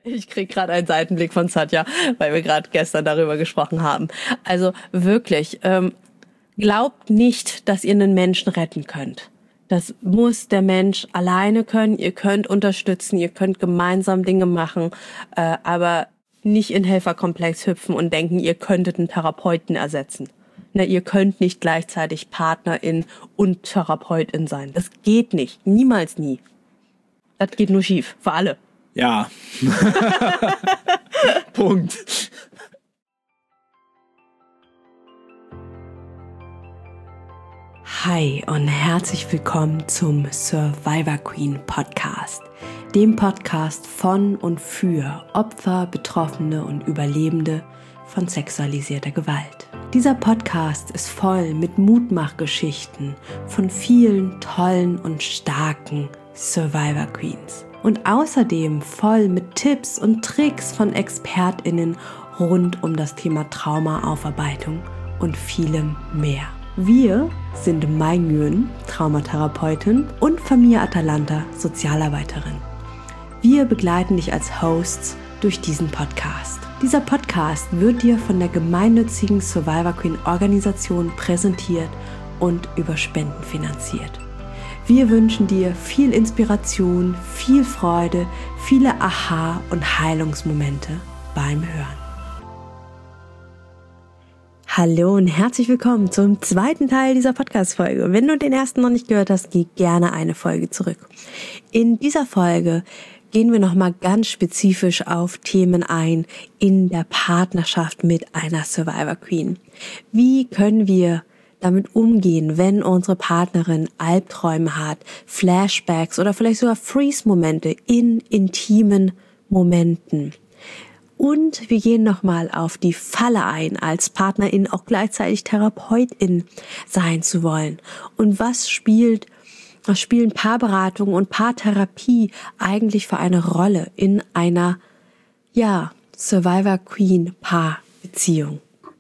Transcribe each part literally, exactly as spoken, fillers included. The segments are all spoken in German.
Ich kriege gerade einen Seitenblick von Satya, weil wir gerade gestern darüber gesprochen haben. Also wirklich, ähm, glaubt nicht, dass ihr einen Menschen retten könnt. Das muss der Mensch alleine können. Ihr könnt unterstützen, ihr könnt gemeinsam Dinge machen, äh, aber nicht in Helferkomplex hüpfen und denken, ihr könntet einen Therapeuten ersetzen. Na, ihr könnt nicht gleichzeitig Partnerin und Therapeutin sein. Das geht nicht. Niemals nie. Das geht nur schief. Für alle. Ja. Punkt. Hi und herzlich willkommen zum Survivor Queen Podcast, dem Podcast von und für Opfer, Betroffene und Überlebende von sexualisierter Gewalt. Dieser Podcast ist voll mit Mutmachgeschichten von vielen tollen und starken Survivor Queens und außerdem voll mit Tipps und Tricks von ExpertInnen rund um das Thema Traumaaufarbeitung und vielem mehr. Wir sind Mai Nguyen, Traumatherapeutin, und Famia Atalanta, Sozialarbeiterin. Wir begleiten dich als Hosts durch diesen Podcast. Dieser Podcast wird dir von der gemeinnützigen Survivor Queen Organisation präsentiert und über Spenden finanziert. Wir wünschen dir viel Inspiration, viel Freude, viele Aha- und Heilungsmomente beim Hören. Hallo und herzlich willkommen zum zweiten Teil dieser Podcast-Folge. Wenn du den ersten noch nicht gehört hast, geh gerne eine Folge zurück. In dieser Folge gehen wir nochmal ganz spezifisch auf Themen ein in der Partnerschaft mit einer Survivor Queen. Wie können wir damit umgehen, wenn unsere Partnerin Albträume hat, Flashbacks oder vielleicht sogar Freeze-Momente in intimen Momenten? Und wir gehen nochmal auf die Falle ein, als Partnerin auch gleichzeitig Therapeutin sein zu wollen. Und was spielt, was spielen Paarberatung und Paartherapie eigentlich für eine Rolle in einer, ja, Survivor Queen Paarbeziehung?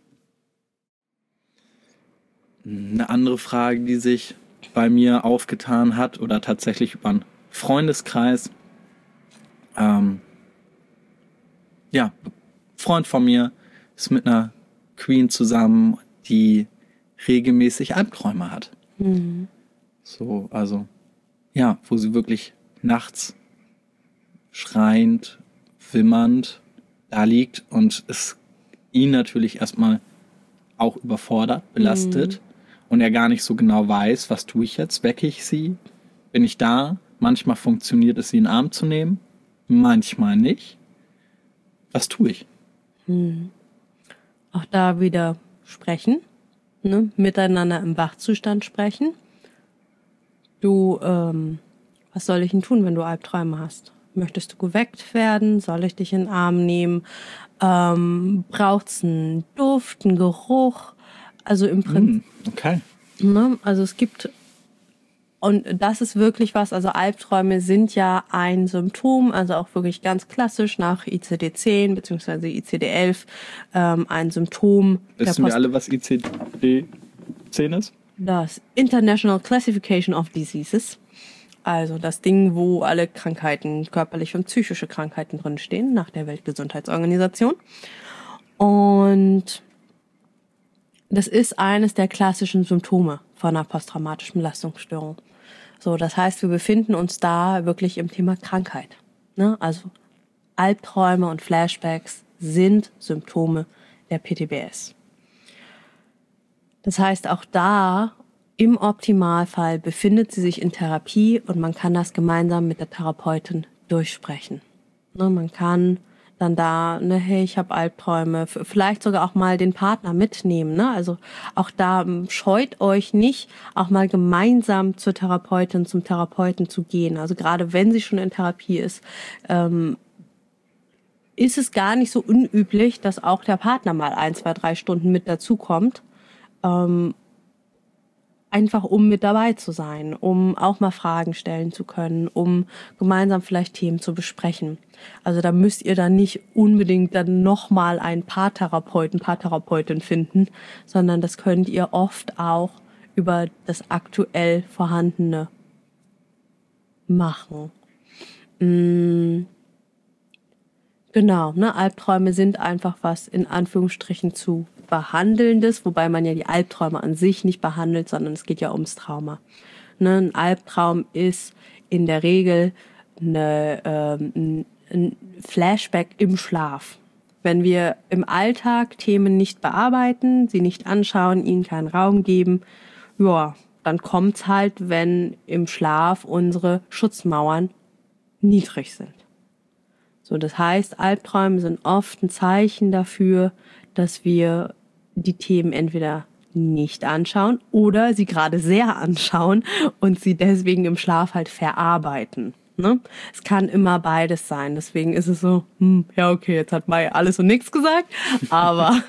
Eine andere Frage, die sich bei mir aufgetan hat oder tatsächlich über einen Freundeskreis. Ähm, ja, Freund von mir ist mit einer Queen zusammen, die regelmäßig Albträume hat. Mhm. So, also, ja, wo sie wirklich nachts schreiend, wimmernd da liegt und es ihn natürlich erstmal auch überfordert, belastet mhm. und er gar nicht so genau weiß, was tue ich jetzt? Wecke ich sie? Bin ich da? Manchmal funktioniert es, sie in den Arm zu nehmen, manchmal nicht. Was tue ich? Hm. Auch da wieder sprechen, ne? Miteinander im Wachzustand sprechen. Du, ähm, was soll ich denn tun, wenn du Albträume hast? Möchtest du geweckt werden? Soll ich dich in den Arm nehmen? Ähm, braucht's einen Duft, einen Geruch? Also im Prinzip. Mm, okay. Ne? Also es gibt, und das ist wirklich was, also Albträume sind ja ein Symptom, also auch wirklich ganz klassisch nach I C D zehn bzw. I C D elf ähm, ein Symptom. Wissen wir alle, was I C D zehn ist? Das International Classification of Diseases. Also das Ding, wo alle Krankheiten, körperliche und psychische Krankheiten drinstehen, nach der Weltgesundheitsorganisation. Und das ist eines der klassischen Symptome von einer posttraumatischen Belastungsstörung. So, das heißt, wir befinden uns da wirklich im Thema Krankheit. Ne? Also Albträume und Flashbacks sind Symptome der P T B S. Das heißt, auch da im Optimalfall befindet sie sich in Therapie und man kann das gemeinsam mit der Therapeutin durchsprechen. Ne? Man kann dann da, ne, hey, ich habe Albträume, vielleicht sogar auch mal den Partner mitnehmen, ne? Also auch da scheut euch nicht, auch mal gemeinsam zur Therapeutin, zum Therapeuten zu gehen. Also gerade wenn sie schon in Therapie ist, ähm, ist es gar nicht so unüblich, dass auch der Partner mal ein, zwei, drei Stunden mit dazukommt, ähm, einfach um mit dabei zu sein, um auch mal Fragen stellen zu können, um gemeinsam vielleicht Themen zu besprechen. Also da müsst ihr dann nicht unbedingt dann nochmal einen Paartherapeuten, Paartherapeutin finden, sondern das könnt ihr oft auch über das aktuell Vorhandene machen. Genau, ne? Albträume sind einfach was in Anführungsstrichen zu Behandelndes, wobei man ja die Albträume an sich nicht behandelt, sondern es geht ja ums Trauma. Ne? Ein Albtraum ist in der Regel eine, ähm, ein Flashback im Schlaf. Wenn wir im Alltag Themen nicht bearbeiten, sie nicht anschauen, ihnen keinen Raum geben, ja, dann kommt's halt, wenn im Schlaf unsere Schutzmauern niedrig sind. So, das heißt, Albträume sind oft ein Zeichen dafür, dass wir die Themen entweder nicht anschauen oder sie gerade sehr anschauen und sie deswegen im Schlaf halt verarbeiten. Ne? Es kann immer beides sein. Deswegen ist es so, hm, ja okay, jetzt hat Mai alles und nichts gesagt, aber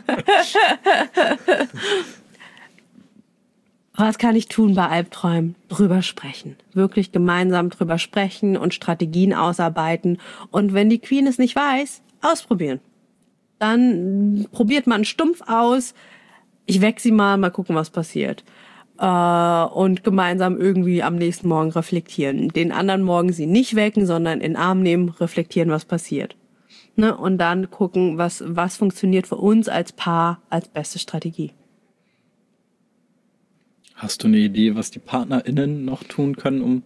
was kann ich tun bei Albträumen? Drüber sprechen. Wirklich gemeinsam drüber sprechen und Strategien ausarbeiten. Und wenn die Queen es nicht weiß, ausprobieren. Dann probiert man stumpf aus. Ich weck sie mal, mal gucken, was passiert. Äh, und gemeinsam irgendwie am nächsten Morgen reflektieren. Den anderen Morgen sie nicht wecken, sondern in den Arm nehmen, reflektieren, was passiert. Ne? Und dann gucken, was, was funktioniert für uns als Paar als beste Strategie. Hast du eine Idee, was die PartnerInnen noch tun können, um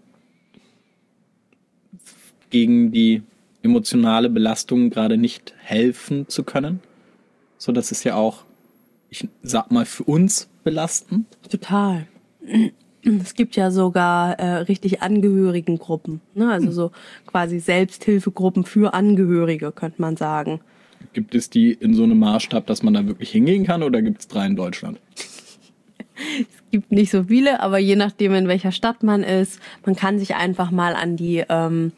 gegen die emotionale Belastung gerade nicht helfen zu können? So, das ist ja auch, ich sag mal, für uns belastend. Total. Es gibt ja sogar äh, richtig Angehörigengruppen, ne? Also so quasi Selbsthilfegruppen für Angehörige, könnte man sagen. Gibt es die in so einem Maßstab, dass man da wirklich hingehen kann, oder gibt es drei in Deutschland? Es gibt nicht so viele, aber je nachdem, in welcher Stadt man ist, man kann sich einfach mal an die ähm,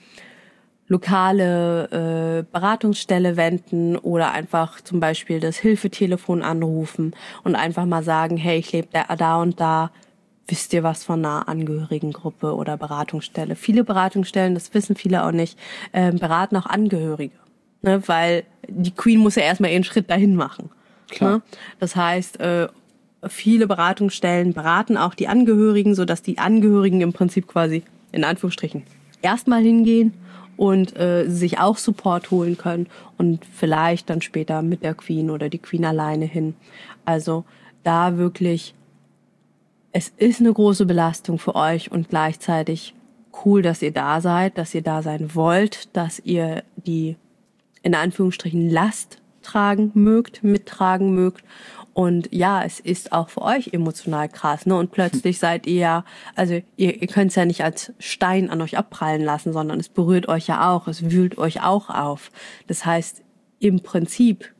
lokale äh, Beratungsstelle wenden oder einfach zum Beispiel das Hilfetelefon anrufen und einfach mal sagen, hey, ich lebe da, da und da, wisst ihr was von einer Angehörigengruppe oder Beratungsstelle? Viele Beratungsstellen, das wissen viele auch nicht, äh, beraten auch Angehörige, ne? Weil die Queen muss ja erstmal ihren Schritt dahin machen. Klar. Ne? Das heißt, äh, viele Beratungsstellen beraten auch die Angehörigen, sodass die Angehörigen im Prinzip quasi, in Anführungsstrichen, erstmal hingehen und äh, sich auch Support holen können und vielleicht dann später mit der Queen oder die Queen alleine hin. Also da wirklich, es ist eine große Belastung für euch und gleichzeitig cool, dass ihr da seid, dass ihr da sein wollt, dass ihr die, in Anführungsstrichen, Last tragen mögt, mittragen mögt. Und ja, es ist auch für euch emotional krass, ne? Und plötzlich seid ihr ja, also ihr, ihr könnt es ja nicht als Stein an euch abprallen lassen, sondern es berührt euch ja auch, es wühlt euch auch auf. Das heißt, im Prinzip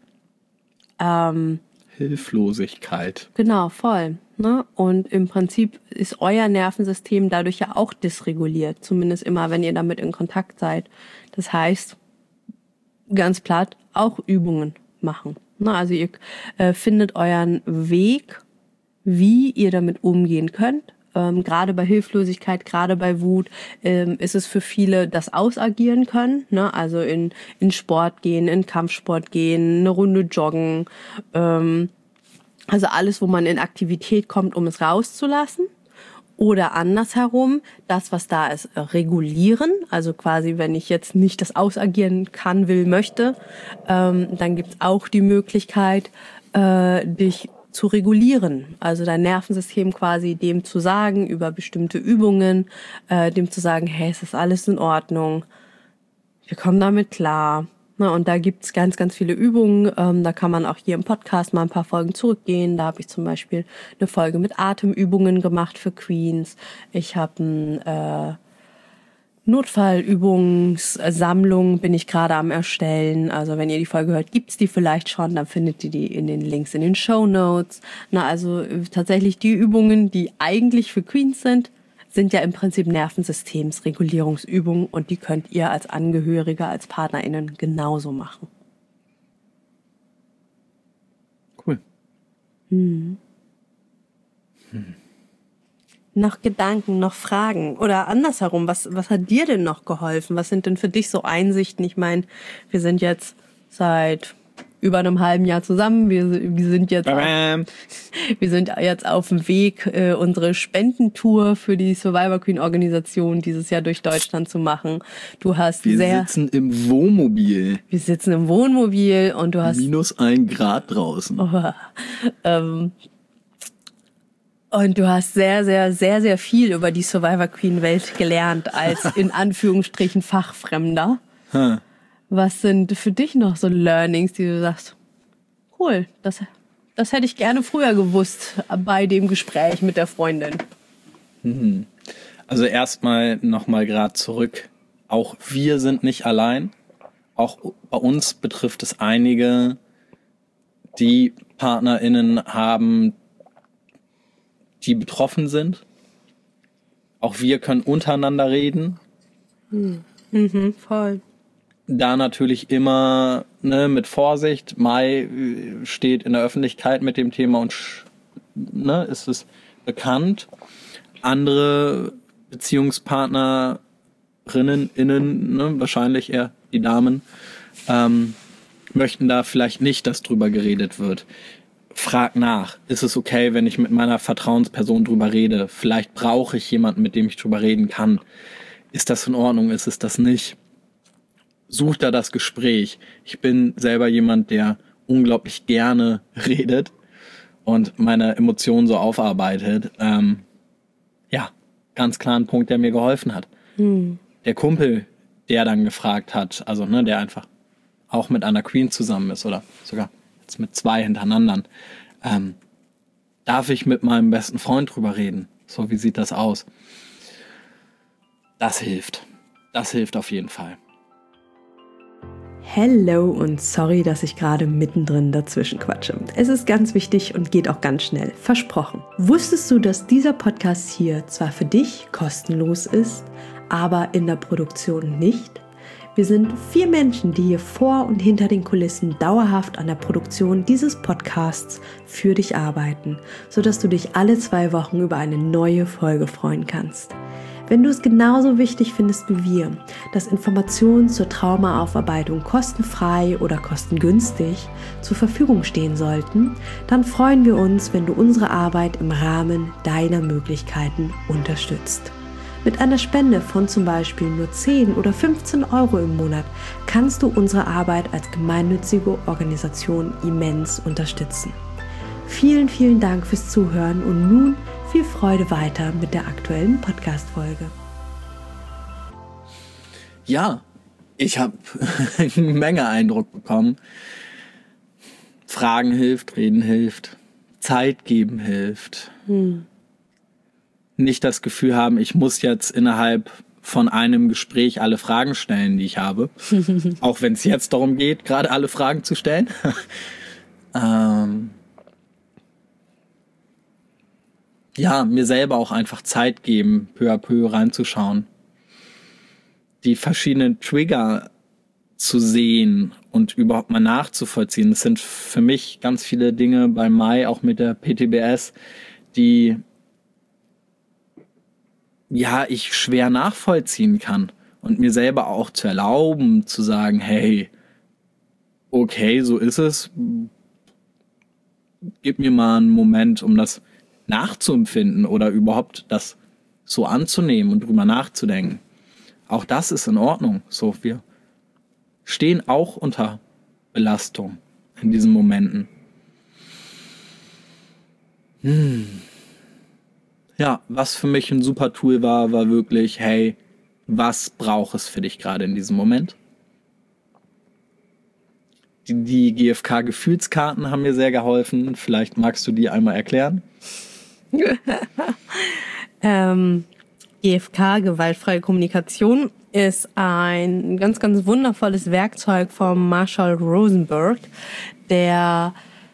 ähm, Hilflosigkeit. Genau, voll. Ne? Und im Prinzip ist euer Nervensystem dadurch ja auch dysreguliert, zumindest immer, wenn ihr damit in Kontakt seid. Das heißt, ganz platt, auch Übungen machen. Ne? Also ihr äh, findet euren Weg, wie ihr damit umgehen könnt. Ähm, gerade bei Hilflosigkeit, gerade bei Wut ähm, ist es für viele das Ausagieren können. Ne? Also in, in Sport gehen, in Kampfsport gehen, eine Runde joggen. Ähm, also alles, wo man in Aktivität kommt, um es rauszulassen. Oder andersherum, das, was da ist, regulieren. Also quasi, wenn ich jetzt nicht das ausagieren kann, will, möchte, ähm, dann gibt's auch die Möglichkeit, äh, dich zu regulieren. Also dein Nervensystem quasi dem zu sagen, über bestimmte Übungen, äh, dem zu sagen, hey, es ist alles in Ordnung, wir kommen damit klar. Na, und da gibt's ganz, ganz viele Übungen. Ähm, da kann man auch hier im Podcast mal ein paar Folgen zurückgehen. Da habe ich zum Beispiel eine Folge mit Atemübungen gemacht für Queens. Ich habe eine äh, Notfallübungssammlung, bin ich gerade am erstellen. Also wenn ihr die Folge hört, gibt's die vielleicht schon. Dann findet ihr die in den Links in den Shownotes. Na, also äh, tatsächlich die Übungen, die eigentlich für Queens sind, sind ja im Prinzip Nervensystemsregulierungsübungen und die könnt ihr als Angehörige, als PartnerInnen genauso machen. Cool. Hm. Hm. Noch Gedanken, noch Fragen oder andersherum, was, was hat dir denn noch geholfen? Was sind denn für dich so Einsichten? Ich meine, wir sind jetzt seit über einem halben Jahr zusammen. Wir, wir sind jetzt, auf, wir sind jetzt auf dem Weg, äh, unsere Spendentour für die Survivor Queen Organisation dieses Jahr durch Deutschland zu machen. Du hast wir sehr, sitzen im Wohnmobil. Wir sitzen im Wohnmobil und du hast minus ein Grad draußen. Oh, ähm, und du hast sehr, sehr, sehr, sehr viel über die Survivor Queen Welt gelernt als in Anführungsstrichen Fachfremder. Huh. Was sind für dich noch so Learnings, die du sagst, cool, das, das hätte ich gerne früher gewusst bei dem Gespräch mit der Freundin? Mhm. Also erstmal nochmal gerade zurück. Auch wir sind nicht allein. Auch bei uns betrifft es einige, die PartnerInnen haben, die betroffen sind. Auch wir können untereinander reden. Mhm, mhm, voll. Da natürlich immer ne, mit Vorsicht. Mai steht in der Öffentlichkeit mit dem Thema und ne, ist es bekannt. Andere Beziehungspartnerinnen, innen, ne, wahrscheinlich eher die Damen, ähm, möchten da vielleicht nicht, dass drüber geredet wird. Frag nach. Ist es okay, wenn ich mit meiner Vertrauensperson drüber rede? Vielleicht brauche ich jemanden, mit dem ich drüber reden kann. Ist das in Ordnung? Ist es das nicht? Such da das Gespräch. Ich bin selber jemand, der unglaublich gerne redet und meine Emotionen so aufarbeitet. Ähm, ja, ganz klar ein Punkt, der mir geholfen hat. Hm. Der Kumpel, der dann gefragt hat, also ne, der einfach auch mit einer Queen zusammen ist oder sogar jetzt mit zwei hintereinander, ähm, darf ich mit meinem besten Freund drüber reden? So, wie sieht das aus? Das hilft. Das hilft auf jeden Fall. Hello und sorry, dass ich gerade mittendrin dazwischen quatsche. Es ist ganz wichtig und geht auch ganz schnell. Versprochen. Wusstest du, dass dieser Podcast hier zwar für dich kostenlos ist, aber in der Produktion nicht? Wir sind vier Menschen, die hier vor und hinter den Kulissen dauerhaft an der Produktion dieses Podcasts für dich arbeiten, sodass du dich alle zwei Wochen über eine neue Folge freuen kannst. Wenn du es genauso wichtig findest wie wir, dass Informationen zur Traumaaufarbeitung kostenfrei oder kostengünstig zur Verfügung stehen sollten, dann freuen wir uns, wenn du unsere Arbeit im Rahmen deiner Möglichkeiten unterstützt. Mit einer Spende von zum Beispiel nur zehn oder fünfzehn Euro im Monat kannst du unsere Arbeit als gemeinnützige Organisation immens unterstützen. Vielen, vielen Dank fürs Zuhören und nun viel Freude weiter mit der aktuellen Podcast-Folge. Ja, ich habe eine Menge Eindruck bekommen. Fragen hilft, reden hilft, Zeit geben hilft. Hm. Nicht das Gefühl haben, ich muss jetzt innerhalb von einem Gespräch alle Fragen stellen, die ich habe. Auch wenn es jetzt darum geht, gerade alle Fragen zu stellen. ähm ja, mir selber auch einfach Zeit geben, peu à peu reinzuschauen. Die verschiedenen Trigger zu sehen und überhaupt mal nachzuvollziehen. Das sind für mich ganz viele Dinge bei Mai, auch mit der P T B S, die ja, ich schwer nachvollziehen kann und mir selber auch zu erlauben, zu sagen, hey, okay, so ist es. Gib mir mal einen Moment, um das nachzuempfinden oder überhaupt das so anzunehmen und drüber nachzudenken. Auch das ist in Ordnung. So, wir stehen auch unter Belastung in diesen Momenten. Hm. Ja, was für mich ein super Tool war, war wirklich, hey, was braucht es für dich gerade in diesem Moment? Die, die G F K-Gefühlskarten haben mir sehr geholfen. Vielleicht magst du die einmal erklären? ähm, G F K, gewaltfreie Kommunikation, ist ein ganz, ganz wundervolles Werkzeug von Marshall Rosenberg, der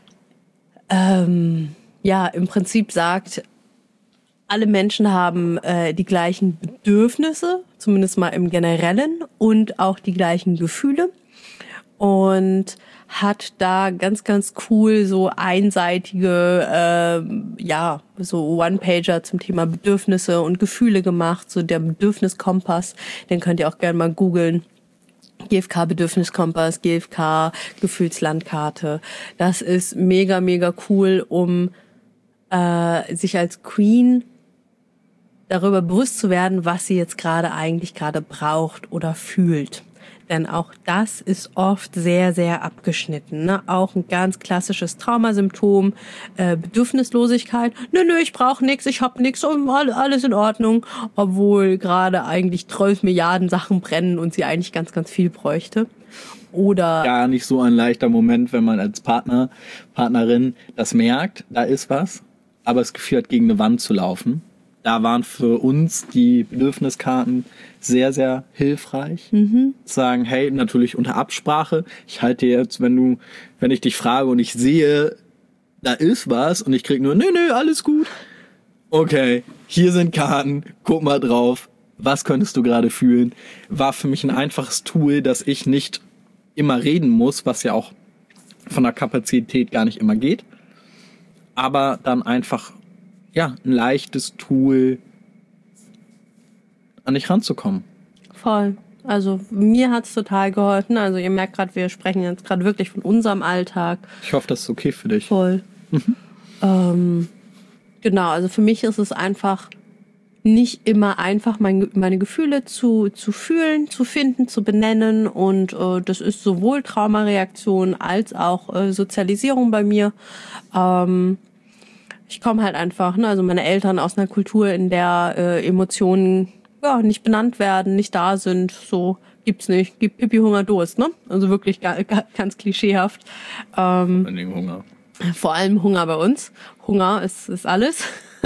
ähm, ja im Prinzip sagt, alle Menschen haben äh, die gleichen Bedürfnisse, zumindest mal im Generellen, und auch die gleichen Gefühle. Und hat da ganz, ganz cool so einseitige, äh, ja, so One-Pager zum Thema Bedürfnisse und Gefühle gemacht, so der Bedürfniskompass, den könnt ihr auch gerne mal googeln. G F K-Bedürfniskompass, G F K-Gefühlslandkarte. Das ist mega, mega cool, um äh, sich als Queen darüber bewusst zu werden, was sie jetzt gerade eigentlich gerade braucht oder fühlt. Denn auch das ist oft sehr, sehr abgeschnitten. Ne? Auch ein ganz klassisches Traumasymptom, äh, Bedürfnislosigkeit. Nö, nö, ich brauche nichts, ich hab nichts, alles in Ordnung. Obwohl gerade eigentlich zwölf Milliarden Sachen brennen und sie eigentlich ganz, ganz viel bräuchte. Oder gar nicht so ein leichter Moment, wenn man als Partner, Partnerin das merkt, da ist was, aber das Gefühl hat, gegen eine Wand zu laufen. Da waren für uns die Bedürfniskarten sehr, sehr hilfreich. Mhm. Sagen, hey, natürlich unter Absprache. Ich halte dir jetzt, wenn du, wenn ich dich frage und ich sehe, da ist was und ich krieg nur, nee, nee, alles gut. Okay, hier sind Karten, guck mal drauf. Was könntest du gerade fühlen? War für mich ein einfaches Tool, dass ich nicht immer reden muss, was ja auch von der Kapazität gar nicht immer geht. Aber dann einfach ja, ein leichtes Tool, an dich ranzukommen. Voll. Also mir hat's total geholfen. Also ihr merkt gerade, wir sprechen jetzt gerade wirklich von unserem Alltag. Ich hoffe, das ist okay für dich. Voll. Mhm. Ähm, genau, also für mich ist es einfach nicht immer einfach, mein, meine Gefühle zu, zu fühlen, zu finden, zu benennen. Und äh, das ist sowohl Traumareaktion als auch äh, Sozialisierung bei mir. Ähm, Ich komme halt einfach, ne, also meine Eltern aus einer Kultur, in der äh, Emotionen ja nicht benannt werden, nicht da sind, so gibt's nicht, gibt Pipi, Hunger, Durst, ne? Also wirklich ga, ga, ganz klischeehaft. Ähm, vor allem Hunger. Vor allem Hunger bei uns. Hunger ist ist alles.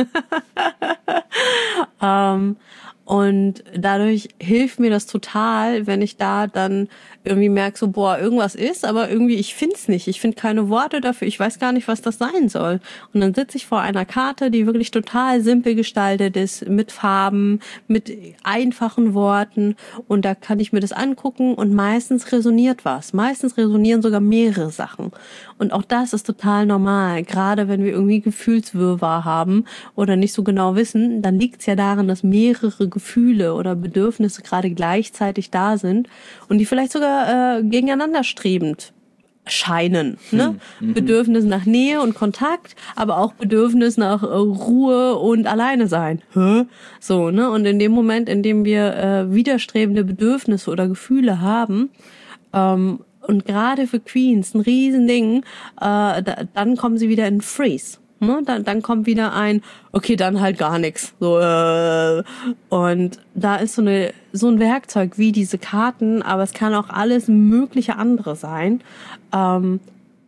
ähm, und dadurch hilft mir das total, wenn ich da dann irgendwie merke, so, boah, irgendwas ist, aber irgendwie, ich find's nicht. Ich finde keine Worte dafür. Ich weiß gar nicht, was das sein soll. Und dann sitze ich vor einer Karte, die wirklich total simpel gestaltet ist, mit Farben, mit einfachen Worten. Und da kann ich mir das angucken und meistens resoniert was. Meistens resonieren sogar mehrere Sachen. Und auch das ist total normal. Gerade wenn wir irgendwie Gefühlswirrwarr haben oder nicht so genau wissen, dann liegt's ja daran, dass mehrere Gefühle oder Bedürfnisse gerade gleichzeitig da sind und die vielleicht sogar äh, gegeneinander strebend scheinen. Ne? Hm, Bedürfnis nach Nähe und Kontakt, aber auch Bedürfnis nach äh, Ruhe und alleine sein. Hä? So, ne? Und in dem Moment, in dem wir äh, widerstrebende Bedürfnisse oder Gefühle haben, ähm, und gerade für Queens ein Riesending, äh, da, dann kommen sie wieder in Freeze. Ne? Dann, dann kommt wieder ein, okay, dann halt gar nichts. So, äh, und da ist so eine so ein Werkzeug wie diese Karten, aber es kann auch alles mögliche andere sein. Ähm,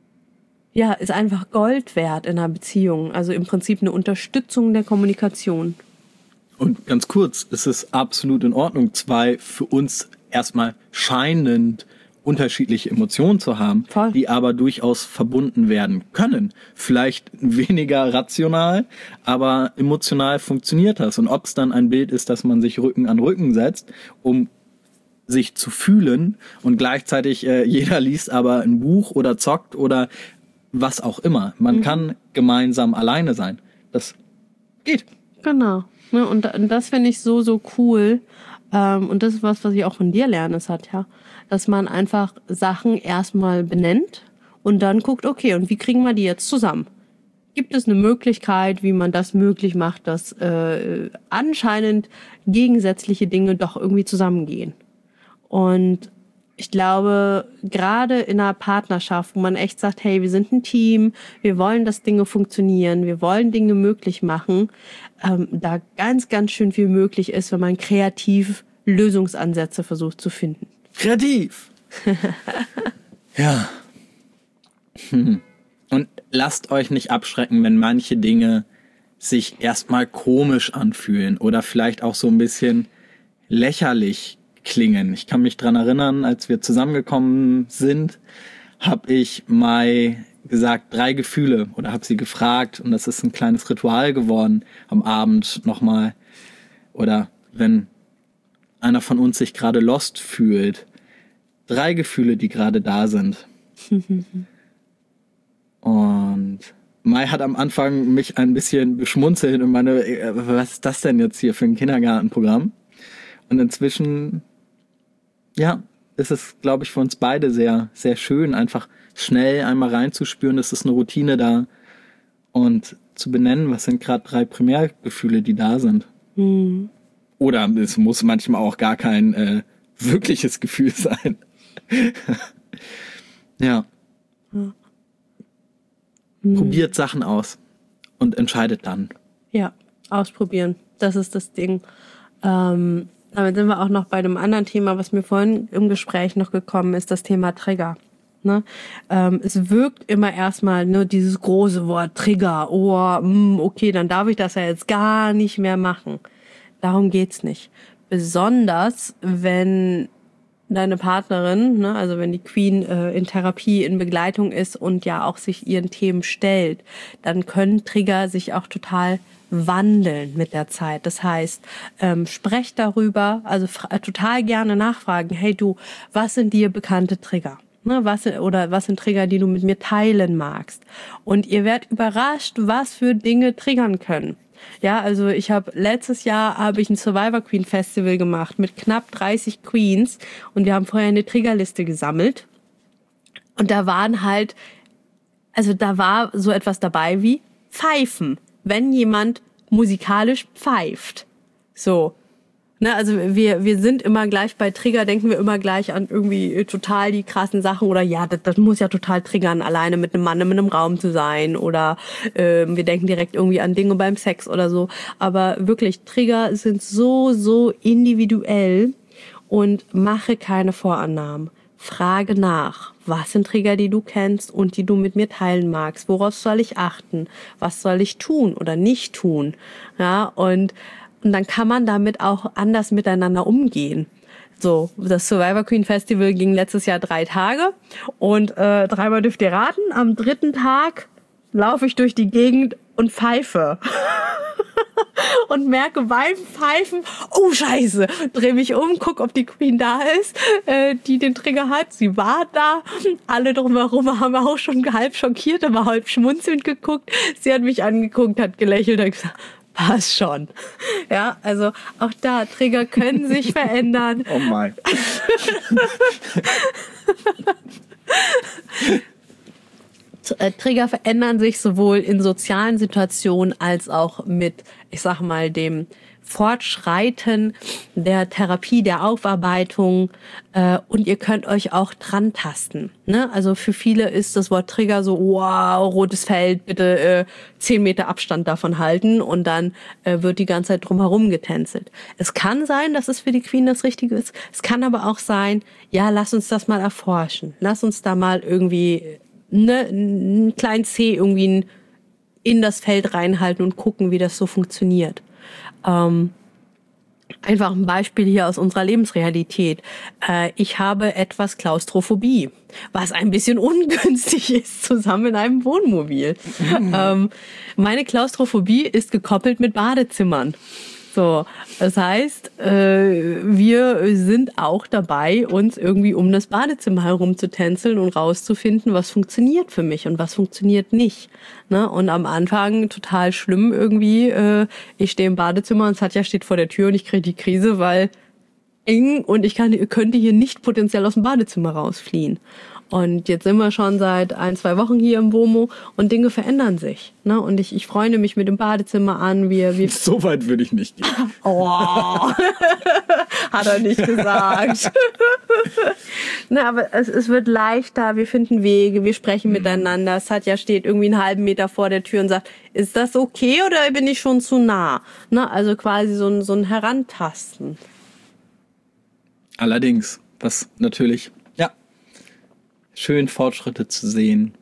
ja, ist einfach Gold wert in einer Beziehung. Also im Prinzip eine Unterstützung der Kommunikation. Und ganz kurz, es ist absolut in Ordnung, zwei für uns erstmal scheinend unterschiedliche Emotionen zu haben, Voll. Die aber durchaus verbunden werden können. Vielleicht weniger rational, aber emotional funktioniert das. Und ob es dann ein Bild ist, dass man sich Rücken an Rücken setzt, um sich zu fühlen und gleichzeitig äh, jeder liest aber ein Buch oder zockt oder was auch immer. Man mhm. kann gemeinsam alleine sein. Das geht. Genau. Und das finde ich so, so cool. Und das ist was, was ich auch von dir lerne, Satya. Dass man einfach Sachen erstmal benennt und dann guckt, okay, und wie kriegen wir die jetzt zusammen? Gibt es eine Möglichkeit, wie man das möglich macht, dass äh, anscheinend gegensätzliche Dinge doch irgendwie zusammengehen? Und ich glaube, gerade in einer Partnerschaft, wo man echt sagt, hey, wir sind ein Team, wir wollen, dass Dinge funktionieren, wir wollen Dinge möglich machen, ähm, da ganz, ganz schön viel möglich ist, wenn man kreativ Lösungsansätze versucht zu finden. Kreativ! Ja. Hm. Und lasst euch nicht abschrecken, wenn manche Dinge sich erstmal komisch anfühlen oder vielleicht auch so ein bisschen lächerlich klingen. Ich kann mich dran erinnern, als wir zusammengekommen sind, habe ich Mai gesagt, drei Gefühle oder habe sie gefragt und das ist ein kleines Ritual geworden am Abend nochmal. Oder wenn einer von uns sich gerade lost fühlt, drei Gefühle, die gerade da sind. Und Mai hat am Anfang mich ein bisschen beschmunzelt und meine, was ist das denn jetzt hier für ein Kindergartenprogramm? Und inzwischen, ja, ist es, glaube ich, für uns beide sehr, sehr schön, einfach schnell einmal reinzuspüren, es ist eine Routine da und zu benennen, was sind gerade drei Primärgefühle, die da sind. Mhm. Oder es muss manchmal auch gar kein äh, wirkliches Gefühl sein. Ja. ja. Mhm. Probiert Sachen aus und entscheidet dann. Ja, ausprobieren. Das ist das Ding. Ähm, damit sind wir auch noch bei einem anderen Thema, was mir vorhin im Gespräch noch gekommen ist, das Thema Trigger. Ne? Ähm, es wirkt immer erstmal nur dieses große Wort Trigger. Oh, mh, okay, dann darf ich das ja jetzt gar nicht mehr machen. Darum geht's nicht. Besonders, wenn deine Partnerin, ne, also wenn die Queen äh, in Therapie, in Begleitung ist und ja auch sich ihren Themen stellt, dann können Trigger sich auch total wandeln mit der Zeit. Das heißt, ähm, sprecht darüber, also fra- total gerne nachfragen, hey du, was sind dir bekannte Trigger? Ne, was oder was sind Trigger, die du mit mir teilen magst? Und ihr werdet überrascht, was für Dinge triggern können. Ja, also ich habe letztes Jahr habe ich ein Survivor Queen Festival gemacht mit knapp dreißig Queens und wir haben vorher eine Triggerliste gesammelt und da waren halt, also da war so etwas dabei wie Pfeifen, wenn jemand musikalisch pfeift. So. Ne, also wir wir sind immer gleich bei Trigger, denken wir immer gleich an irgendwie total die krassen Sachen oder ja, das, das muss ja total triggern, alleine mit einem Mann in einem Raum zu sein oder äh, wir denken direkt irgendwie an Dinge beim Sex oder so. Aber wirklich, Trigger sind so, so individuell und mache keine Vorannahmen. Frage nach, was sind Trigger, die du kennst und die du mit mir teilen magst? Worauf soll ich achten? Was soll ich tun oder nicht tun? Ja, und Und dann kann man damit auch anders miteinander umgehen. So, das Survivor Queen Festival ging letztes Jahr drei Tage und äh, dreimal dürft ihr raten. Am dritten Tag laufe ich durch die Gegend und pfeife. Und merke beim Pfeifen, oh Scheiße, dreh mich um, guck, ob die Queen da ist, äh, die den Trigger hat. Sie war da. Alle drumherum haben auch schon halb schockiert, aber halb schmunzelnd geguckt. Sie hat mich angeguckt, hat gelächelt und gesagt, passt schon. Ja, also auch da, Trigger können sich verändern. Oh mein. Trigger verändern sich sowohl in sozialen Situationen als auch mit, ich sag mal, dem Fortschreiten der Therapie, der Aufarbeitung äh, und ihr könnt euch auch dran tasten. Ne? Also für viele ist das Wort Trigger so, wow, rotes Feld, bitte äh, zehn Meter Abstand davon halten und dann äh, wird die ganze Zeit drumherum getänzelt. Es kann sein, dass es für die Queen das Richtige ist. Es kann aber auch sein, ja, lass uns das mal erforschen. Lass uns da mal irgendwie ne, einen kleinen C irgendwie in das Feld reinhalten und gucken, wie das so funktioniert. Ähm, einfach ein Beispiel hier aus unserer Lebensrealität. Äh, ich habe etwas Klaustrophobie, was ein bisschen ungünstig ist, zusammen in einem Wohnmobil. Mhm. Ähm, meine Klaustrophobie ist gekoppelt mit Badezimmern. So, das heißt, äh, wir sind auch dabei, uns irgendwie um das Badezimmer herum zu tänzeln und rauszufinden, was funktioniert für mich und was funktioniert nicht. Ne? Und am Anfang total schlimm irgendwie, äh, ich stehe im Badezimmer und Satya steht vor der Tür und ich kriege die Krise, weil eng und ich kann, könnte hier nicht potenziell aus dem Badezimmer rausfliehen. Und jetzt sind wir schon seit ein, zwei Wochen hier im WOMO und Dinge verändern sich. Ne? Und ich, ich freunde mich mit dem Badezimmer an. Wir, wir so weit würde ich nicht gehen. Oh, hat er nicht gesagt. Na, aber es, es wird leichter, wir finden Wege, wir sprechen miteinander. Satya steht irgendwie einen halben Meter vor der Tür und sagt, ist das okay oder bin ich schon zu nah? Ne? Also quasi so ein, so ein Herantasten. Allerdings, was natürlich... schön Fortschritte zu sehen.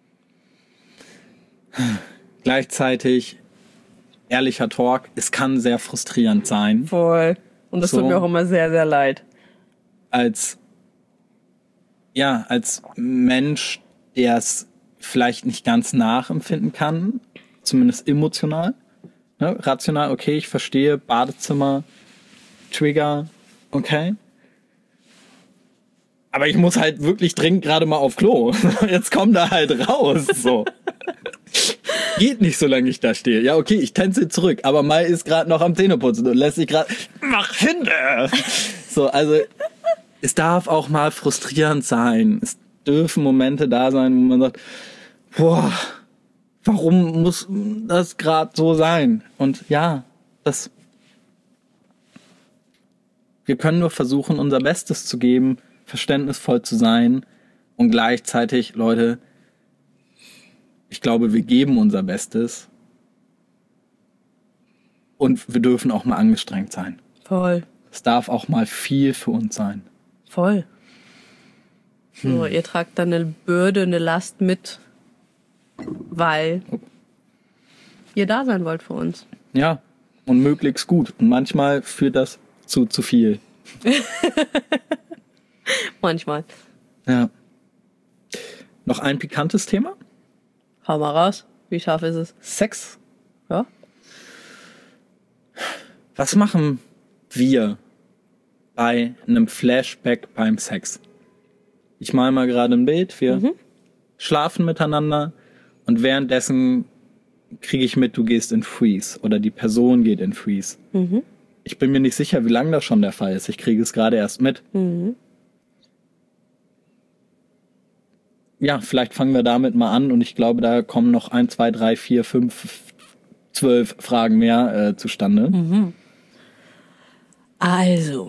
Gleichzeitig ehrlicher Talk, es kann sehr frustrierend sein. Voll. Und das so, tut mir auch immer sehr, sehr leid. Als ja, als Mensch, der es vielleicht nicht ganz nachempfinden kann, zumindest emotional. Ne? Rational, okay, ich verstehe, Badezimmer, Trigger, okay. Aber ich muss halt wirklich dringend gerade mal auf Klo. Jetzt komm da halt raus. So. Geht nicht, solange ich da stehe. Ja, okay, ich tänze zurück. Aber Mai ist gerade noch am Zähneputzen und lässt sich gerade... Mach Hände! So, also es darf auch mal frustrierend sein. Es dürfen Momente da sein, wo man sagt, boah, warum muss das gerade so sein? Und ja, das, wir können nur versuchen, unser Bestes zu geben, verständnisvoll zu sein und gleichzeitig, Leute, ich glaube, wir geben unser Bestes und wir dürfen auch mal angestrengt sein. Voll. Es darf auch mal viel für uns sein. Voll. Hm. So, ihr tragt dann eine Bürde, eine Last mit, weil ihr da sein wollt für uns. Ja, und möglichst gut. Und manchmal führt das zu zu viel. Manchmal. Ja. Noch ein pikantes Thema? Hau mal raus. Wie scharf ist es? Sex. Ja? Was machen wir bei einem Flashback beim Sex? Ich male mal gerade ein Bild. Wir mhm. schlafen miteinander und währenddessen kriege ich mit, du gehst in Freeze oder die Person geht in Freeze. Mhm. Ich bin mir nicht sicher, wie lange das schon der Fall ist. Ich kriege es gerade erst mit. Mhm. Ja, vielleicht fangen wir damit mal an und ich glaube, da kommen noch ein, zwei, drei, vier, fünf, zwölf Fragen mehr äh, zustande. Mhm. Also,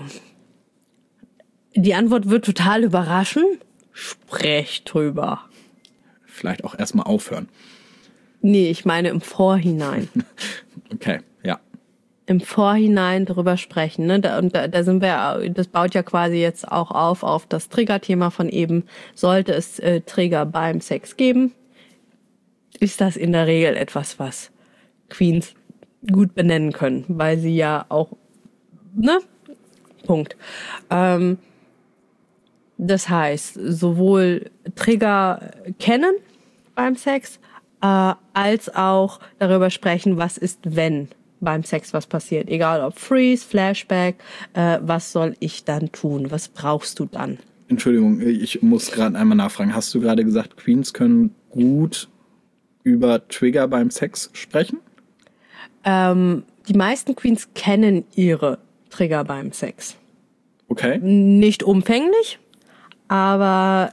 die Antwort wird total überraschen. Sprecht drüber. Vielleicht auch erstmal aufhören. Nee, ich meine im Vorhinein. Okay, ja. Im Vorhinein drüber sprechen. Ne? Da, und da, da sind wir, das baut ja quasi jetzt auch auf, auf das Triggerthema von eben. Sollte es äh, Trigger beim Sex geben, ist das in der Regel etwas, was Queens gut benennen können, weil sie ja auch, ne? Punkt. Ähm, das heißt, sowohl Trigger kennen beim Sex, äh, als auch darüber sprechen, was ist, wenn beim Sex was passiert. Egal ob Freeze, Flashback, äh, was soll ich dann tun? Was brauchst du dann? Entschuldigung, ich muss gerade einmal nachfragen. Hast du gerade gesagt, Queens können gut über Trigger beim Sex sprechen? Ähm, die meisten Queens kennen ihre Trigger beim Sex. Okay. Nicht umfänglich, aber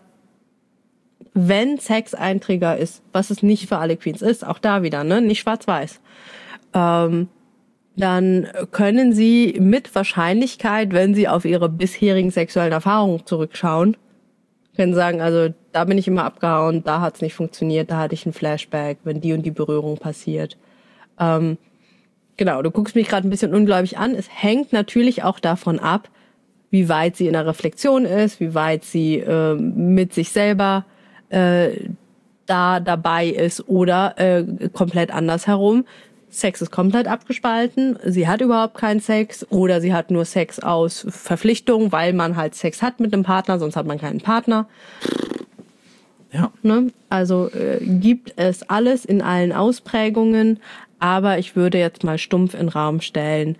wenn Sex ein Trigger ist, was es nicht für alle Queens ist, auch da wieder, ne, nicht schwarz-weiß, ähm, dann können sie mit Wahrscheinlichkeit, wenn sie auf ihre bisherigen sexuellen Erfahrungen zurückschauen, können sagen, also da bin ich immer abgehauen, da hat's nicht funktioniert, da hatte ich einen Flashback, wenn die und die Berührung passiert. Ähm, genau, du guckst mich gerade ein bisschen ungläubig an. Es hängt natürlich auch davon ab, wie weit sie in der Reflexion ist, wie weit sie äh, mit sich selber äh, da dabei ist oder äh, komplett andersherum. Sex ist komplett abgespalten, sie hat überhaupt keinen Sex oder sie hat nur Sex aus Verpflichtung, weil man halt Sex hat mit dem Partner, sonst hat man keinen Partner. Ja. Ne? Also äh, gibt es alles in allen Ausprägungen, aber ich würde jetzt mal stumpf in den Raum stellen,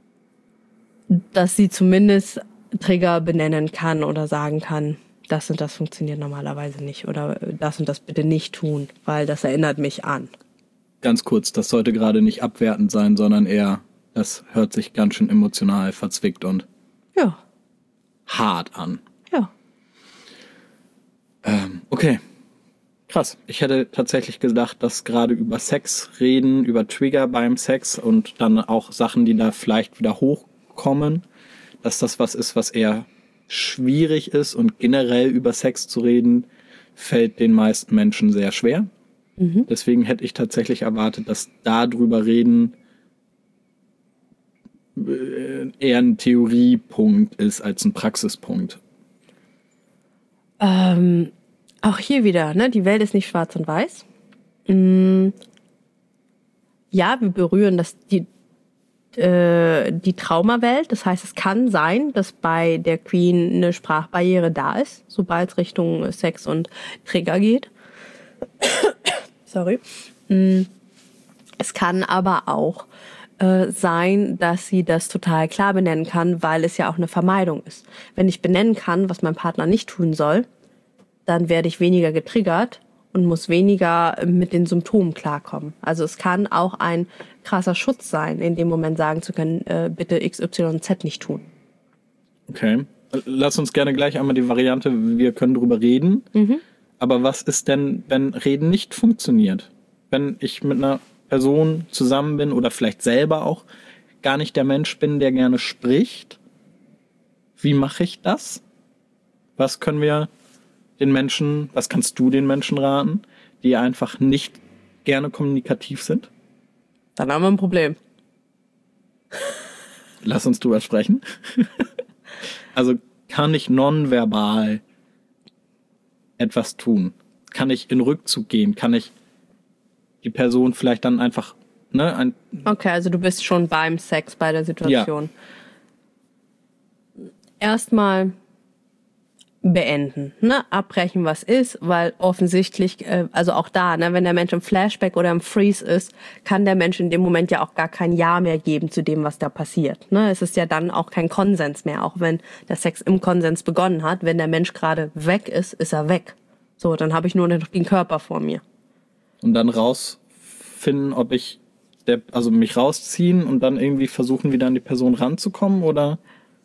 dass sie zumindest Trigger benennen kann oder sagen kann, das und das funktioniert normalerweise nicht oder das und das bitte nicht tun, weil das erinnert mich an. Ganz kurz, das sollte gerade nicht abwertend sein, sondern eher, das hört sich ganz schön emotional verzwickt und ja. hart an. Ja. Ähm, okay. Krass. Ich hätte tatsächlich gedacht, dass gerade über Sex reden, über Trigger beim Sex und dann auch Sachen, die da vielleicht wieder hochkommen, dass das was ist, was eher schwierig ist und generell über Sex zu reden, fällt den meisten Menschen sehr schwer. Mhm. Deswegen hätte ich tatsächlich erwartet, dass da drüber reden eher ein Theoriepunkt ist als ein Praxispunkt. Ähm, auch hier wieder, ne? Die Welt ist nicht schwarz und weiß. Mm, ja, wir berühren das, die, äh, die Traumawelt. Das heißt, es kann sein, dass bei der Queen eine Sprachbarriere da ist, sobald es Richtung Sex und Trigger geht. Sorry. Es kann aber auch äh, sein, dass sie das total klar benennen kann, weil es ja auch eine Vermeidung ist. Wenn ich benennen kann, was mein Partner nicht tun soll, dann werde ich weniger getriggert und muss weniger mit den Symptomen klarkommen. Also es kann auch ein krasser Schutz sein, in dem Moment sagen zu können, äh, bitte X Y Z nicht tun. Okay. lass uns gerne gleich einmal die Variante, wir können drüber reden. Mhm. Aber was ist denn, wenn Reden nicht funktioniert? Wenn ich mit einer Person zusammen bin oder vielleicht selber auch gar nicht der Mensch bin, der gerne spricht. Wie mache ich das? Was können wir den Menschen, was kannst du den Menschen raten, die einfach nicht gerne kommunikativ sind? Dann haben wir ein Problem. Lass uns drüber sprechen. Also kann ich nonverbal etwas tun? Kann ich in Rückzug gehen? Kann ich die Person vielleicht dann einfach, ne? Ein okay, also du bist schon beim Sex, bei der Situation. Ja. Erstmal beenden, ne? Abbrechen, was ist, weil offensichtlich, äh, also auch da, ne, wenn der Mensch im Flashback oder im Freeze ist, kann der Mensch in dem Moment ja auch gar kein Ja mehr geben zu dem, was da passiert. Ne? Es ist ja dann auch kein Konsens mehr, auch wenn der Sex im Konsens begonnen hat. Wenn der Mensch gerade weg ist, ist er weg. So, dann habe ich nur noch den Körper vor mir. Und dann rausfinden, ob ich, der, also mich rausziehen und dann irgendwie versuchen, wieder an die Person ranzukommen, oder?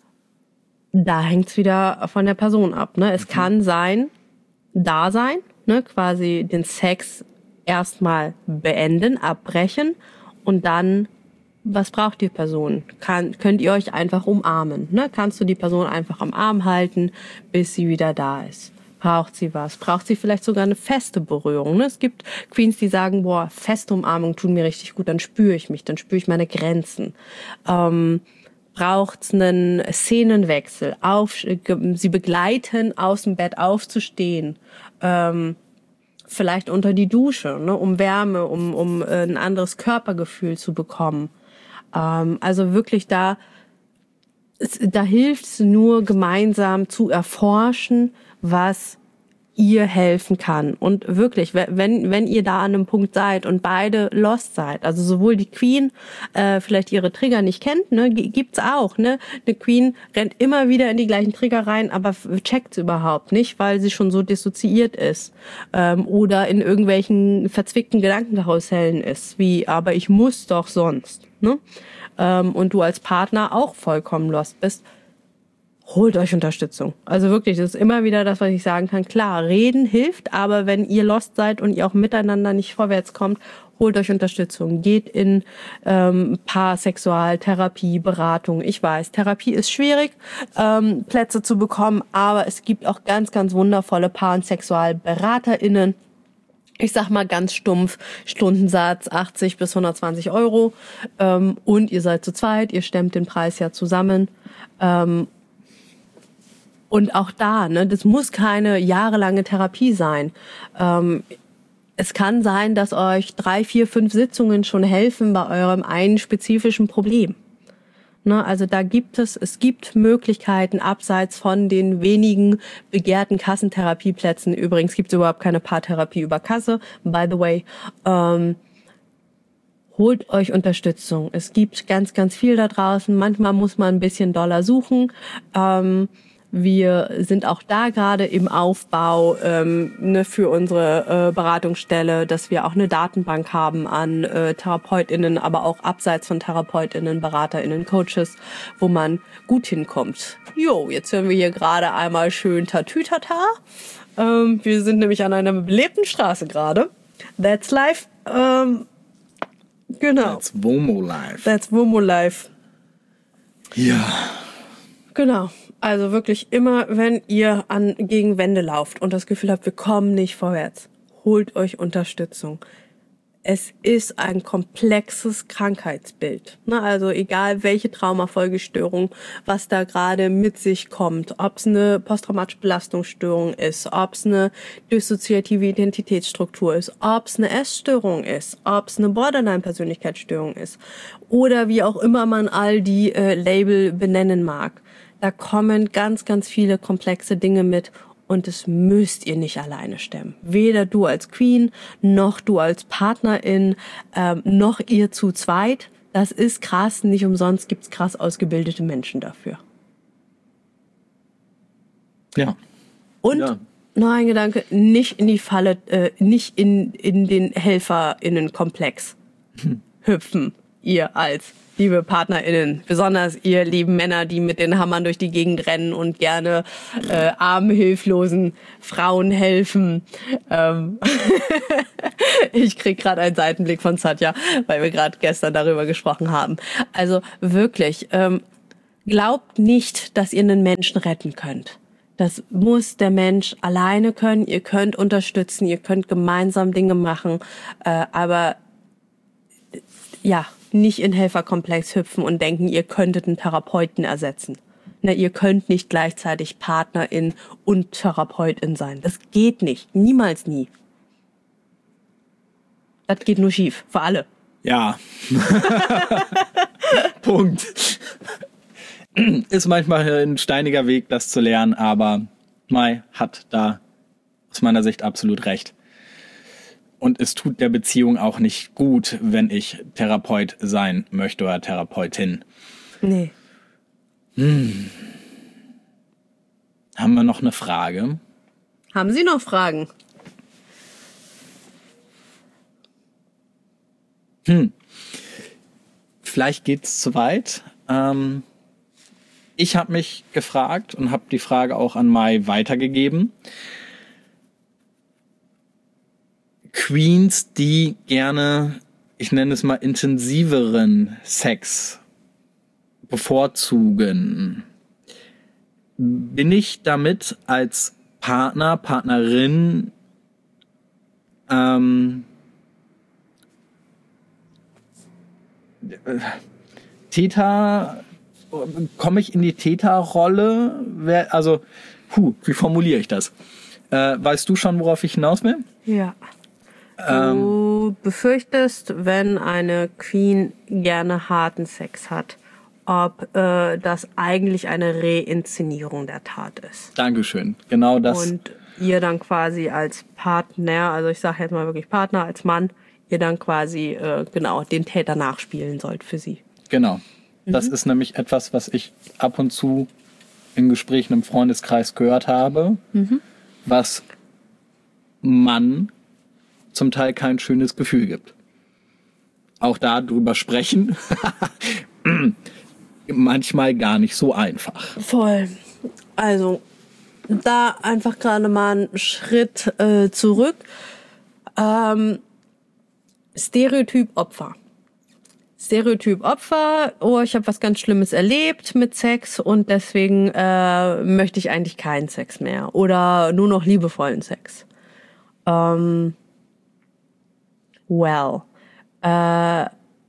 Da hängt's wieder von der Person ab. Ne? Es mhm. kann sein, da sein, ne? Quasi den Sex erstmal beenden, abbrechen und dann, was braucht die Person? Kann, könnt ihr euch einfach umarmen? Ne? Kannst du die Person einfach am Arm halten, bis sie wieder da ist? Braucht sie was? Braucht sie vielleicht sogar eine feste Berührung? Ne? Es gibt Queens, die sagen, boah, feste Umarmung tun mir richtig gut, dann spüre ich mich, dann spüre ich meine Grenzen. Ähm, braucht's einen Szenenwechsel, auf, sie begleiten, aus dem Bett aufzustehen, ähm, vielleicht unter die Dusche, ne, um Wärme, um, um ein anderes Körpergefühl zu bekommen. Ähm, also wirklich da, es, da hilft's nur gemeinsam zu erforschen, was ihr helfen kann. Und wirklich, wenn wenn ihr da an einem Punkt seid und beide lost seid, also sowohl die Queen äh, vielleicht ihre Trigger nicht kennt, ne, gibt's auch, ne? Eine Queen rennt immer wieder in die gleichen Trigger rein, aber checkt's überhaupt nicht, weil sie schon so dissoziiert ist ähm, oder in irgendwelchen verzwickten Gedankenkarussellen ist, wie aber ich muss doch sonst, ne? Ähm, und du als Partner auch vollkommen lost bist. Holt euch Unterstützung. Also wirklich, das ist immer wieder das, was ich sagen kann. Klar, reden hilft, aber wenn ihr lost seid und ihr auch miteinander nicht vorwärts kommt, holt euch Unterstützung. Geht in ähm, Paarsexualtherapie, Beratung. Ich weiß, Therapie ist schwierig, ähm, Plätze zu bekommen, aber es gibt auch ganz, ganz wundervolle Paar- und SexualberaterInnen. Ich sag mal ganz stumpf, Stundensatz achtzig bis hundertzwanzig Euro. Ähm, und ihr seid zu zweit, ihr stemmt den Preis ja zusammen. Ähm, Und auch da, ne, das muss keine jahrelange Therapie sein. Ähm, es kann sein, dass euch drei, vier, fünf Sitzungen schon helfen bei eurem einen spezifischen Problem. Ne, also da gibt es, es gibt Möglichkeiten abseits von den wenigen begehrten Kassentherapieplätzen. Übrigens gibt es überhaupt keine Paartherapie über Kasse, by the way. Ähm, holt euch Unterstützung. Es gibt ganz, ganz viel da draußen. Manchmal muss man ein bisschen doller suchen. Ähm, Wir sind auch da gerade im Aufbau ähm, ne, für unsere äh, Beratungsstelle, dass wir auch eine Datenbank haben an äh, TherapeutInnen, aber auch abseits von TherapeutInnen, BeraterInnen, Coaches, wo man gut hinkommt. Jo, jetzt hören wir hier gerade einmal schön Tatütata. Ähm, wir sind nämlich an einer belebten Straße gerade. That's life. Ähm, genau. That's Womo life. That's Womo life. Ja. Genau. Also wirklich immer, wenn ihr an gegen Wände lauft und das Gefühl habt, wir kommen nicht vorwärts, holt euch Unterstützung. Es ist ein komplexes Krankheitsbild. Ne? Also egal welche Traumafolgestörung, was da gerade mit sich kommt, ob es eine posttraumatische Belastungsstörung ist, ob es eine dissoziative Identitätsstruktur ist, ob es eine Essstörung ist, ob es eine Borderline-Persönlichkeitsstörung ist oder wie auch immer man all die äh, Label benennen mag. Da kommen ganz, ganz viele komplexe Dinge mit. Und das müsst ihr nicht alleine stemmen. Weder du als Queen, noch du als Partnerin, ähm, noch ihr zu zweit. Das ist krass. Nicht umsonst gibt's krass ausgebildete Menschen dafür. Ja. Und ja. noch ein Gedanke, nicht in die Falle, äh, nicht in, in den HelferInnenkomplex hm. hüpfen, ihr als liebe PartnerInnen, besonders ihr lieben Männer, die mit den Hammern durch die Gegend rennen und gerne äh, armen, hilflosen Frauen helfen. Ähm ich krieg gerade einen Seitenblick von Satya, weil wir gerade gestern darüber gesprochen haben. Also wirklich, ähm, glaubt nicht, dass ihr einen Menschen retten könnt. Das muss der Mensch alleine können. Ihr könnt unterstützen, ihr könnt gemeinsam Dinge machen, äh, aber ja, nicht in Helferkomplex hüpfen und denken, ihr könntet einen Therapeuten ersetzen. Na, ihr könnt nicht gleichzeitig Partnerin und Therapeutin sein. Das geht nicht. Niemals nie. Das geht nur schief. Für alle. Ja. Punkt. Ist manchmal ein steiniger Weg, das zu lernen, aber Mai hat da aus meiner Sicht absolut recht. Und es tut der Beziehung auch nicht gut, wenn ich Therapeut sein möchte oder Therapeutin. Nee. Hm. Haben wir noch eine Frage? Haben Sie noch Fragen? Hm. Vielleicht geht's zu weit. Ähm, ich habe mich gefragt und habe die Frage auch an Mai weitergegeben. Queens, die gerne, ich nenne es mal, intensiveren Sex bevorzugen. Bin ich damit als Partner, Partnerin ähm, Täter, komme ich in die Täterrolle? Also, puh, wie formuliere ich das? Äh, weißt du schon, worauf ich hinaus will? Ja. Du befürchtest, wenn eine Queen gerne harten Sex hat, ob äh, das eigentlich eine Reinszenierung der Tat ist. Dankeschön, genau das. Und ihr dann quasi als Partner, also ich sage jetzt mal wirklich Partner, als Mann, ihr dann quasi äh, genau den Täter nachspielen sollt für sie. Genau, das Mhm. ist nämlich etwas, was ich ab und zu in Gesprächen im Freundeskreis gehört habe, Mhm. was Mann zum Teil kein schönes Gefühl gibt. Auch da drüber sprechen, manchmal gar nicht so einfach. Voll. Also, da einfach gerade mal einen Schritt äh, zurück. Ähm, Stereotyp Opfer. Stereotyp Opfer, oh, ich habe was ganz Schlimmes erlebt mit Sex und deswegen äh, möchte ich eigentlich keinen Sex mehr oder nur noch liebevollen Sex. Ähm, well, äh,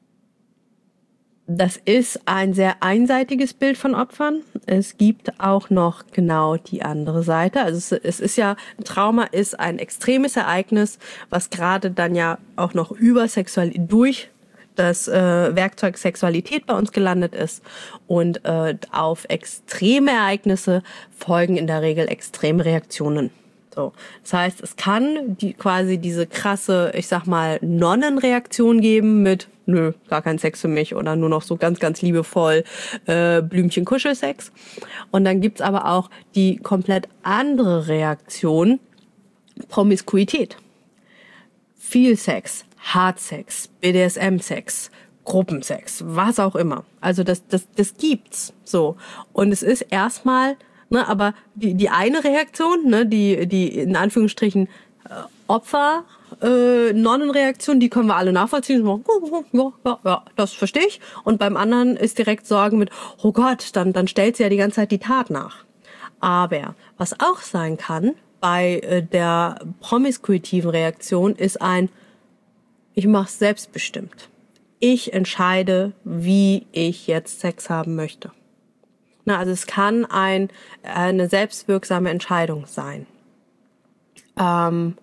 das ist ein sehr einseitiges Bild von Opfern. Es gibt auch noch genau die andere Seite. Also es, es ist ja, Trauma ist ein extremes Ereignis, was gerade dann ja auch noch über Sexualität, durch das äh, Werkzeug Sexualität bei uns gelandet ist. Und äh, auf extreme Ereignisse folgen in der Regel extreme Reaktionen. So, das heißt, es kann die quasi diese krasse, ich sag mal, Nonnenreaktion geben mit nö, gar kein Sex für mich oder nur noch so ganz, ganz liebevoll äh, Blümchen-Kuschelsex. Und dann gibt's aber auch die komplett andere Reaktion, Promiskuität. Viel Sex, Hardsex, B D S M-Sex, Gruppensex, was auch immer. Also das, das, das gibt's so. Und es ist erstmal, ne, aber die, die eine Reaktion, ne, die, die in Anführungsstrichen äh, Opfer, äh, Nonnenreaktion, die können wir alle nachvollziehen. Ja, ja, ja, das verstehe ich. Und beim anderen ist direkt Sorgen mit, oh Gott, dann, dann stellt sie ja die ganze Zeit die Tat nach. Aber was auch sein kann bei äh, der promiskuitiven Reaktion ist ein, ich mache es selbstbestimmt. Ich entscheide, wie ich jetzt Sex haben möchte. Na, also es kann ein, eine selbstwirksame Entscheidung sein. Ähm,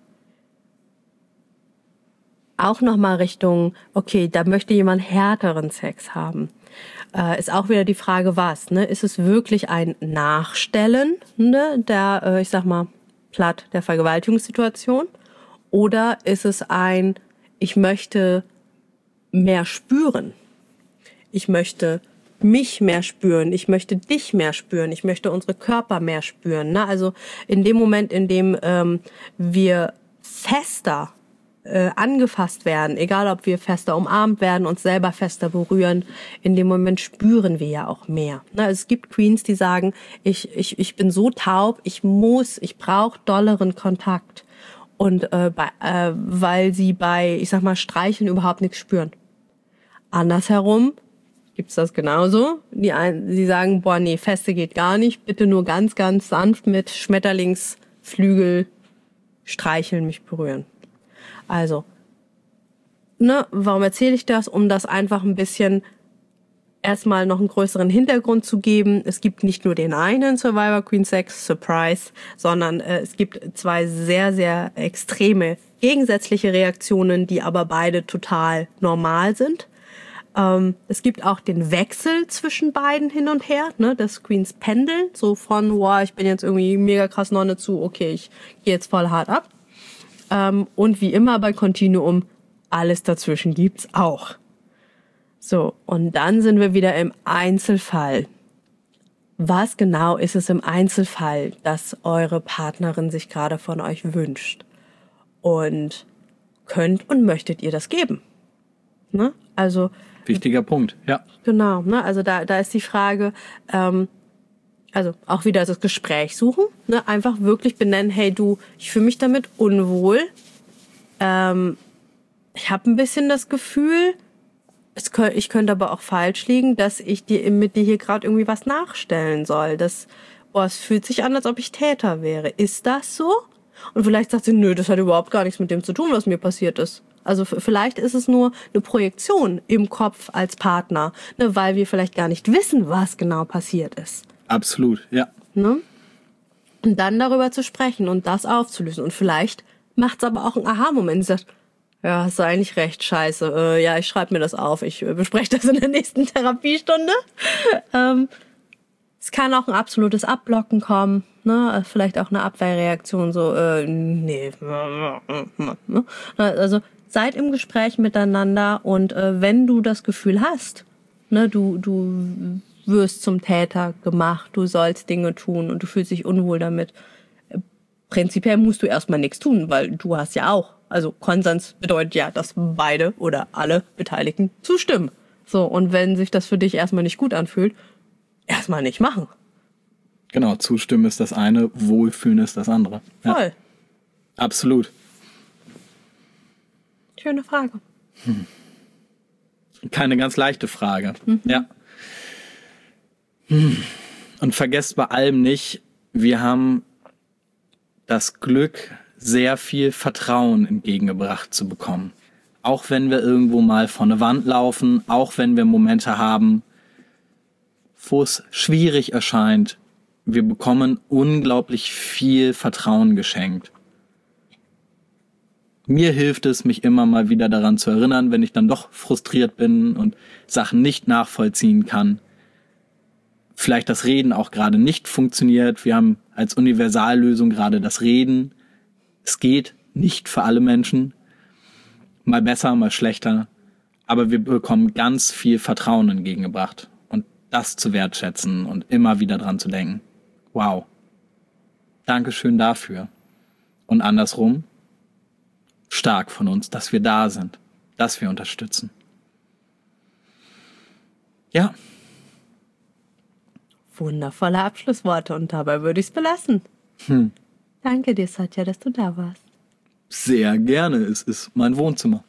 auch nochmal Richtung, okay, da möchte jemand härteren Sex haben. Äh, ist auch wieder die Frage, was, ne? Ist es wirklich ein Nachstellen, ne, der, äh, ich sag mal, platt, der Vergewaltigungssituation? Oder ist es ein, ich möchte mehr spüren? Ich möchte mich mehr spüren, ich möchte dich mehr spüren, ich möchte unsere Körper mehr spüren. Ne? Also in dem Moment, in dem ähm, wir fester äh, angefasst werden, egal ob wir fester umarmt werden, uns selber fester berühren, in dem Moment spüren wir ja auch mehr. Ne, es gibt Queens, die sagen, ich, ich, ich bin so taub, ich muss, ich brauche dolleren Kontakt. Und äh, bei, äh, weil sie bei, ich sag mal, Streicheln überhaupt nichts spüren. Andersherum gibt's das genauso. Die einen, sie sagen, boah, nee, feste geht gar nicht, bitte nur ganz, ganz sanft mit Schmetterlingsflügel streicheln, mich berühren. Also, ne, warum erzähle ich das? Um das einfach ein bisschen erstmal noch einen größeren Hintergrund zu geben. Es gibt nicht nur den einen Survivor Queen Sex, Surprise, sondern äh, es gibt zwei sehr, sehr extreme gegensätzliche Reaktionen, die aber beide total normal sind. Ähm, es gibt auch den Wechsel zwischen beiden hin und her, ne, das Queens Pendeln, so von, wow, ich bin jetzt irgendwie mega krass Nonne zu, okay, ich gehe jetzt voll hart ab. Ähm, und wie immer bei Continuum, alles dazwischen gibt's auch. So, und dann sind wir wieder im Einzelfall. Was genau ist es im Einzelfall, dass eure Partnerin sich gerade von euch wünscht? Und könnt und möchtet ihr das geben? Ne? Also wichtiger Punkt, ja. Genau, ne? Also da, da ist die Frage, ähm, also auch wieder das Gespräch suchen, ne? Einfach wirklich benennen, hey du, ich fühle mich damit unwohl. Ähm, ich habe ein bisschen das Gefühl, Es könnte, ich könnte aber auch falsch liegen, dass ich dir mit dir hier gerade irgendwie was nachstellen soll. Das, boah, es fühlt sich an, als ob ich Täter wäre. Ist das so? Und vielleicht sagt sie, nö, das hat überhaupt gar nichts mit dem zu tun, was mir passiert ist. Also f- vielleicht ist es nur eine Projektion im Kopf als Partner, ne, weil wir vielleicht gar nicht wissen, was genau passiert ist. Absolut, ja. Ne? Und dann darüber zu sprechen und das aufzulösen. Und vielleicht macht es aber auch einen Aha-Moment. Sie sagt, ja, hast du eigentlich recht, scheiße. Äh, ja, ich schreibe mir das auf. Ich äh, bespreche das in der nächsten Therapiestunde. ähm, es kann auch ein absolutes Abblocken kommen, ne? Vielleicht auch eine Abwehrreaktion, so, äh, nee. Also seid im Gespräch miteinander und äh, wenn du das Gefühl hast, ne, du, du wirst zum Täter gemacht, du sollst Dinge tun und du fühlst dich unwohl damit, prinzipiell musst du erstmal nichts tun, weil du hast ja auch. Also Konsens bedeutet ja, dass beide oder alle Beteiligten zustimmen. So, und wenn sich das für dich erstmal nicht gut anfühlt, erstmal nicht machen. Genau, zustimmen ist das eine, wohlfühlen ist das andere. Ja. Voll. Absolut. Schöne Frage. Hm. Keine ganz leichte Frage. Mhm. Ja. Hm. Und vergesst bei allem nicht, wir haben das Glück, sehr viel Vertrauen entgegengebracht zu bekommen. Auch wenn wir irgendwo mal vor eine Wand laufen, auch wenn wir Momente haben, wo es schwierig erscheint, wir bekommen unglaublich viel Vertrauen geschenkt. Mir hilft es, mich immer mal wieder daran zu erinnern, wenn ich dann doch frustriert bin und Sachen nicht nachvollziehen kann. Vielleicht das Reden auch gerade nicht funktioniert. Wir haben als Universallösung gerade das Reden. Es geht nicht für alle Menschen. Mal besser, mal schlechter. Aber wir bekommen ganz viel Vertrauen entgegengebracht. Und das zu wertschätzen und immer wieder dran zu denken. Wow. Dankeschön dafür. Und andersrum, stark von uns, dass wir da sind, dass wir unterstützen. Ja. Wundervolle Abschlussworte und dabei würde ich es belassen. Hm. Danke dir, Satya, dass du da warst. Sehr gerne, es ist mein Wohnzimmer.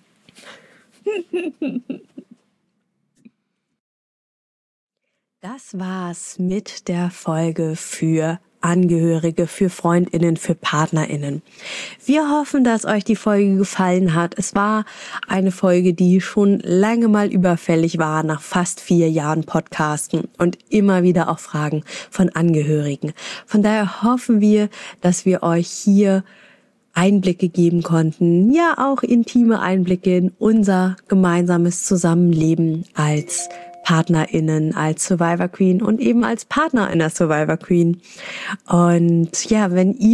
Das war's mit der Folge für Angehörige, für FreundInnen, für PartnerInnen. Wir hoffen, dass euch die Folge gefallen hat. Es war eine Folge, die schon lange mal überfällig war, nach fast vier Jahren Podcasten und immer wieder auch Fragen von Angehörigen. Von daher hoffen wir, dass wir euch hier Einblicke geben konnten, ja auch intime Einblicke in unser gemeinsames Zusammenleben als PartnerInnen, als Survivor Queen und eben als Partner einer Survivor Queen. Und ja, wenn ihr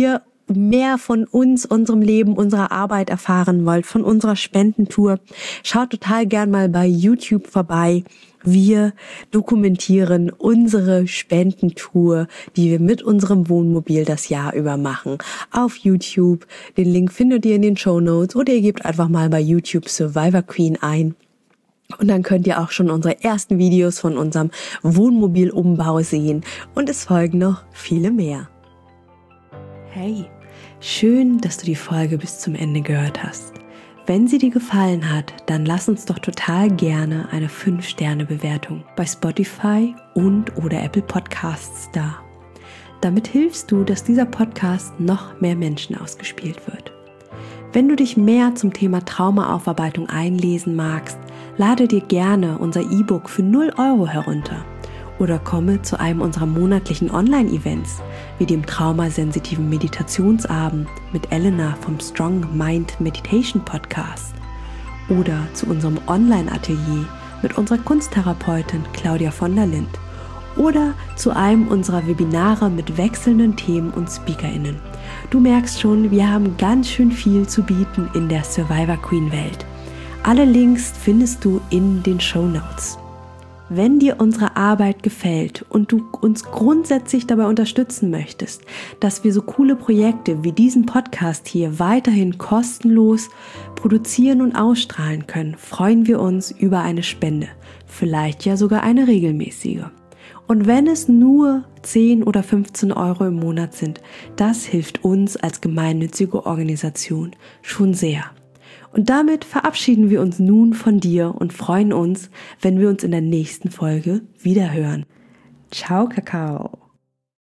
mehr von uns, unserem Leben, unserer Arbeit erfahren wollt, von unserer Spendentour, schaut total gern mal bei YouTube vorbei. Wir dokumentieren unsere Spendentour, die wir mit unserem Wohnmobil das Jahr über machen, auf YouTube. Den Link findet ihr in den Shownotes oder ihr gebt einfach mal bei YouTube Survivor Queen ein. Und dann könnt ihr auch schon unsere ersten Videos von unserem Wohnmobilumbau sehen. Und es folgen noch viele mehr. Hey, schön, dass du die Folge bis zum Ende gehört hast. Wenn sie dir gefallen hat, dann lass uns doch total gerne eine fünf Sterne Bewertung bei Spotify und oder Apple Podcasts da. Damit hilfst du, dass dieser Podcast noch mehr Menschen ausgespielt wird. Wenn du dich mehr zum Thema Traumaaufarbeitung einlesen magst, lade dir gerne unser E-Book für null Euro herunter oder komme zu einem unserer monatlichen Online-Events wie dem traumasensitiven Meditationsabend mit Elena vom Strong Mind Meditation Podcast oder zu unserem Online-Atelier mit unserer Kunsttherapeutin Claudia von der Lind oder zu einem unserer Webinare mit wechselnden Themen und SpeakerInnen. Du merkst schon, wir haben ganz schön viel zu bieten in der Survivor Queen Welt. Alle Links findest du in den Shownotes. Wenn dir unsere Arbeit gefällt und du uns grundsätzlich dabei unterstützen möchtest, dass wir so coole Projekte wie diesen Podcast hier weiterhin kostenlos produzieren und ausstrahlen können, freuen wir uns über eine Spende, vielleicht ja sogar eine regelmäßige. Und wenn es nur zehn oder fünfzehn Euro im Monat sind, das hilft uns als gemeinnützige Organisation schon sehr. Und damit verabschieden wir uns nun von dir und freuen uns, wenn wir uns in der nächsten Folge wiederhören. Ciao, Kakao!